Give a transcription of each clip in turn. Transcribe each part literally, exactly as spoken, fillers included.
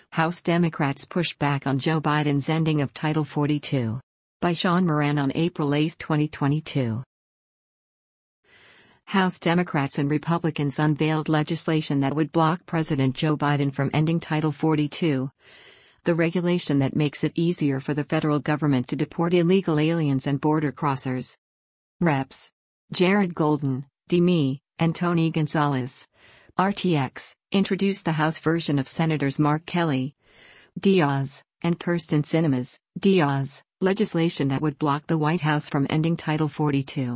House Democrats push back on Joe Biden's ending of Title forty-two. By Sean Moran on April eighth, twenty twenty-two. House Democrats and Republicans unveiled legislation that would block President Joe Biden from ending Title forty-two, the regulation that makes it easier for the federal government to deport illegal aliens and border crossers. Reps Jared Golden, Demi, and Tony Gonzalez, R T X, introduced the House version of Senators Mark Kelly, Diaz, and Kyrsten Sinema's, Diaz, legislation that would block the White House from ending Title forty-two.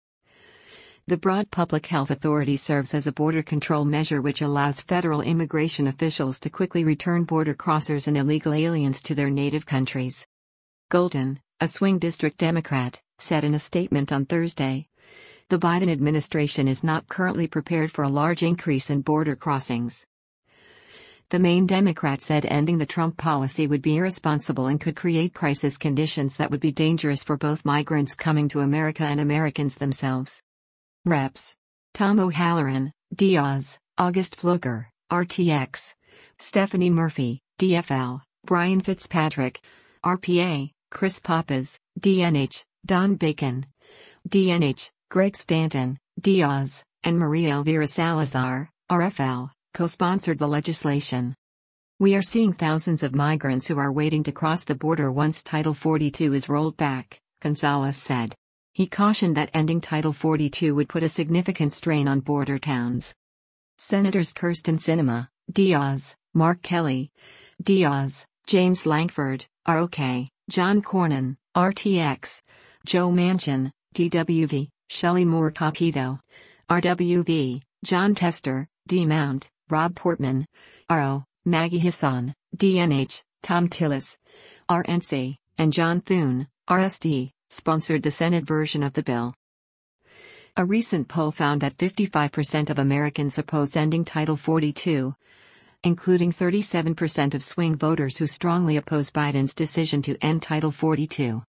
The Broad Public Health Authority serves as a border control measure which allows federal immigration officials to quickly return border crossers and illegal aliens to their native countries. Golden, a swing district Democrat, said in a statement on Thursday, "The Biden administration is not currently prepared for a large increase in border crossings." The Maine Democrat said ending the Trump policy would be irresponsible and could create crisis conditions that would be dangerous for both migrants coming to America and Americans themselves. Reps Tom O'Halloran, Diaz, August Fluker, R T X, Stephanie Murphy, D F L, Brian Fitzpatrick, R P A, Chris Pappas, D N H, Don Bacon, D N H, Greg Stanton, Diaz, and Maria Elvira Salazar, R F L, co-sponsored the legislation. "We are seeing thousands of migrants who are waiting to cross the border once Title forty-two is rolled back," Gonzalez said. He cautioned that ending Title forty-two would put a significant strain on border towns. Senators Kyrsten Sinema, Diaz, Mark Kelly, Diaz, James Lankford, R O K, John Cornyn, R T X, Joe Manchin, D W V, Shelley Moore Capito, R W V, John Tester, D Mount, Rob Portman, R O, Maggie Hassan, D N H, Tom Tillis, R N C, and John Thune, R S D, sponsored the Senate version of the bill. A recent poll found that fifty-five percent of Americans oppose ending Title forty-two, including thirty-seven percent of swing voters who strongly oppose Biden's decision to end Title forty-two.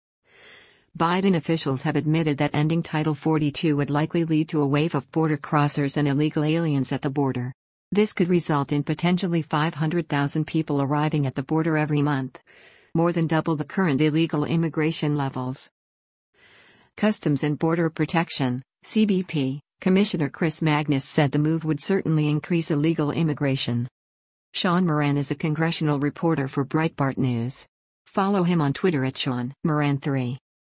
Biden officials have admitted that ending Title forty-two would likely lead to a wave of border crossers and illegal aliens at the border. This could result in potentially five hundred thousand people arriving at the border every month, more than double the current illegal immigration levels. Customs and Border Protection, C B P, Commissioner Chris Magnus said the move would certainly increase illegal immigration. Sean Moran is a congressional reporter for Breitbart News. Follow him on Twitter at Sean Moran three.